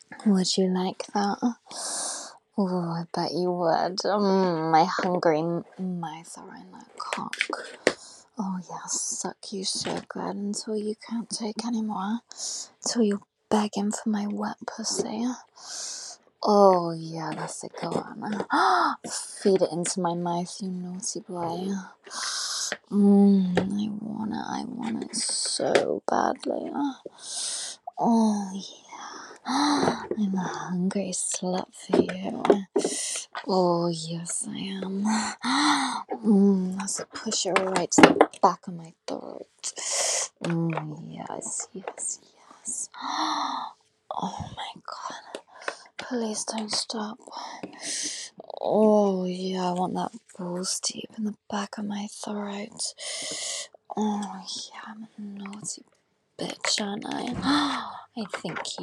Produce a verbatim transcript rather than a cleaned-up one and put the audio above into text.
Would you like that? Oh, I bet you would. Mm, my hungry mouth are in that cock. Oh yes, suck you so good until you can't take anymore. Until you're begging for my wet pussy. Oh yeah, that's it, go on. Feed it into my mouth, you naughty boy. Mmm, I want it, I want it so badly. Oh yeah, I'm a hungry slut for you. Oh yes, I am. Mmm, that's a pusher right to the back of my throat. Mmm, yes, yes, yes. Oh my god, please don't stop. Oh yeah, I want that balls deep in the back of my throat. Oh yeah, I'm a naughty bitch, aren't I? I think you